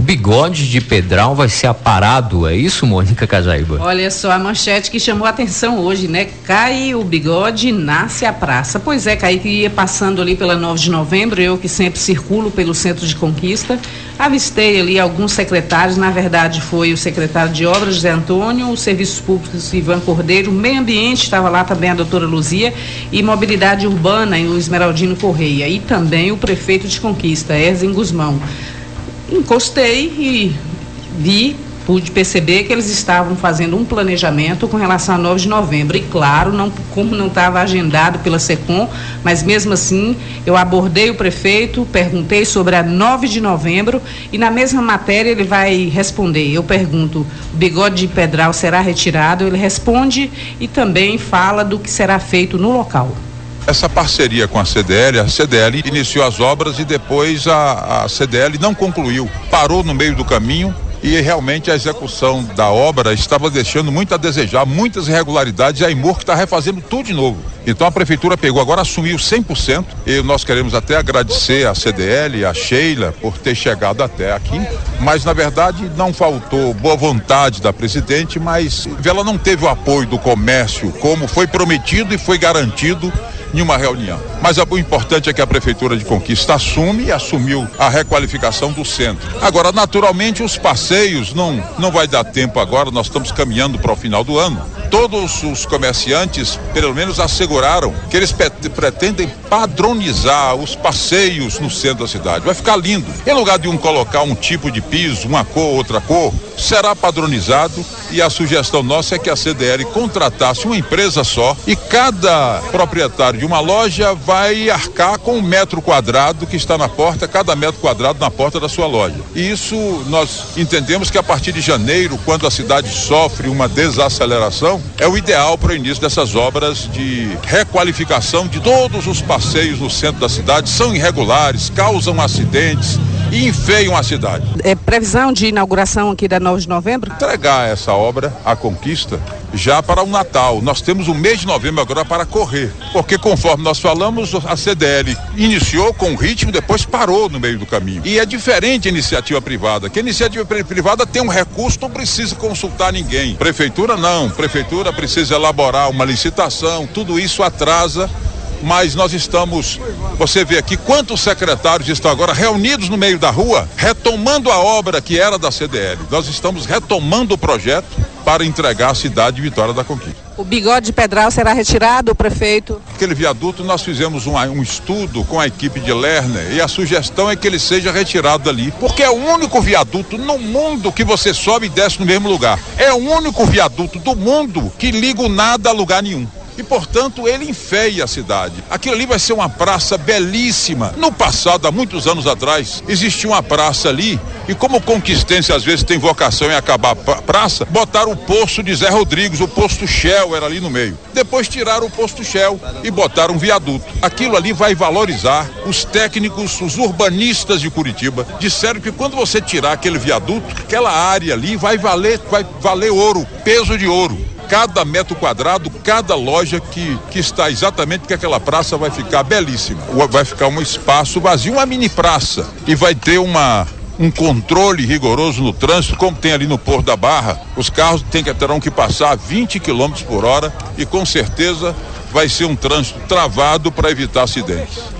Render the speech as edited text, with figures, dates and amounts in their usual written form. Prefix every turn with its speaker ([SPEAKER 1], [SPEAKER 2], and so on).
[SPEAKER 1] Bigode de Pedral vai ser aparado, é isso, Mônica Cajaíba?
[SPEAKER 2] Olha só a manchete que chamou a atenção hoje, né? Cai o bigode, nasce a praça. Pois é, Caí, que ia passando ali pela 9 de novembro, eu que sempre circulo pelo Centro de Conquista, avistei ali alguns secretários, na verdade foi o secretário de Obras, José Antônio, os Serviços Públicos, Ivan Cordeiro, Meio Ambiente, estava lá também a doutora Luzia, e Mobilidade Urbana, o Esmeraldino Correia, e também o prefeito de Conquista, Erzen Guzmão. Encostei e pude perceber que eles estavam fazendo um planejamento com relação a 9 de novembro. E claro, como não estava agendado pela SECOM, mas mesmo assim eu abordei o prefeito, perguntei sobre a 9 de novembro e na mesma matéria ele vai responder. Eu pergunto, o bigode de Pedral será retirado? Ele responde e também fala do que será feito no local.
[SPEAKER 3] Essa parceria com a CDL iniciou as obras e depois a CDL não concluiu, parou no meio do caminho e realmente a execução da obra estava deixando muito a desejar, muitas irregularidades, e a Imor que está refazendo tudo de novo. Então a prefeitura pegou, agora assumiu 100%, e nós queremos até agradecer a CDL, a Sheila, por ter chegado até aqui, mas na verdade não faltou boa vontade da presidente, mas ela não teve o apoio do comércio como foi prometido e foi garantido em uma reunião. Mas o importante é que a Prefeitura de Conquista assumiu a requalificação do centro. Agora, naturalmente, os passeios não vai dar tempo agora, nós estamos caminhando para o final do ano. Todos os comerciantes, pelo menos, asseguraram que eles pretendem padronizar os passeios no centro da cidade. Vai ficar lindo. Em lugar de colocar um tipo de piso, uma cor, outra cor, será padronizado, e a sugestão nossa é que a CDL contratasse uma empresa só e cada proprietário de uma loja vai arcar com um metro quadrado que está na porta, cada metro quadrado na porta da sua loja. E isso nós entendemos que a partir de janeiro, quando a cidade sofre uma desaceleração, é o ideal para o início dessas obras de requalificação de todos os passeios no centro da cidade. São irregulares, causam acidentes e enfeiam a cidade.
[SPEAKER 2] É previsão de inauguração aqui da 9 de novembro?
[SPEAKER 3] Entregar essa obra, a Conquista, já para o Natal. Nós temos o mês de novembro agora para correr, porque conforme nós falamos, a CDL iniciou com ritmo, depois parou no meio do caminho. E é diferente a iniciativa privada, que a iniciativa privada tem um recurso, não precisa consultar ninguém. Prefeitura não, prefeitura precisa elaborar uma licitação, tudo isso atrasa. Mas nós estamos, você vê aqui quantos secretários estão agora reunidos no meio da rua, retomando a obra que era da CDL. Nós estamos retomando o projeto para entregar a cidade de Vitória da Conquista.
[SPEAKER 2] O bigode de Pedral será retirado, prefeito?
[SPEAKER 3] Aquele viaduto, nós fizemos um estudo com a equipe de Lerner e a sugestão é que ele seja retirado dali, porque é o único viaduto no mundo que você sobe e desce no mesmo lugar. É o único viaduto do mundo que liga o nada a lugar nenhum. E, portanto, ele enfeia a cidade. Aquilo ali vai ser uma praça belíssima. No passado, há muitos anos atrás, existia uma praça ali, e como o conquistense às vezes tem vocação em acabar a praça, botaram o posto de Zé Rodrigues, o posto Shell era ali no meio. Depois tiraram o posto Shell e botaram um viaduto. Aquilo ali vai valorizar. Os técnicos, os urbanistas de Curitiba disseram que quando você tirar aquele viaduto, aquela área ali vai valer ouro, peso de ouro. Cada metro quadrado, cada loja que está exatamente, porque aquela praça vai ficar belíssima. Vai ficar um espaço vazio, uma mini praça, e vai ter um controle rigoroso no trânsito, como tem ali no Porto da Barra. Os carros terão que passar a 20 km por hora e com certeza vai ser um trânsito travado para evitar acidentes.